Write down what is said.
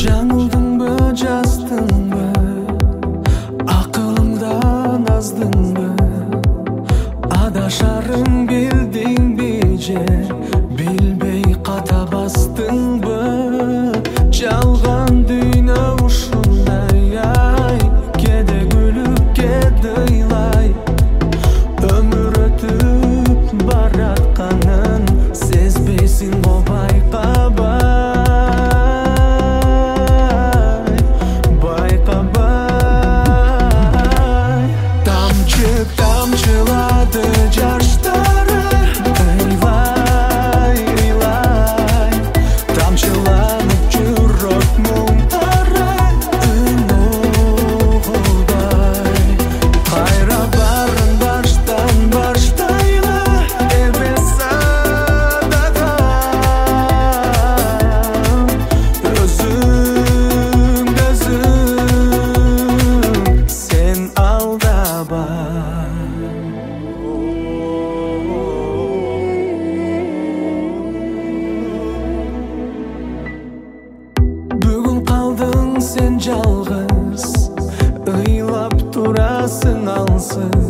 жаңылдыңбы, жаздыңбы, акылыңдан аздыңбы, адашарын билдиңби же билбей ката бастыңбы? Жалган дүйнө ушундай, ай, кеде күлүп, кеде ыйлай, өмүр өтүп баратканын сезбейсиң го байкабай, тамчылады жаштары, ыйлай, ыйлай, тамчыланып жүрөк муңдары, үн угулдай. Кайра барын баштан баштайлы, эбес садагам, өзүң сен алдабай. Бүгүн калдың сен жалгыз, ыйлап турасың алсыз.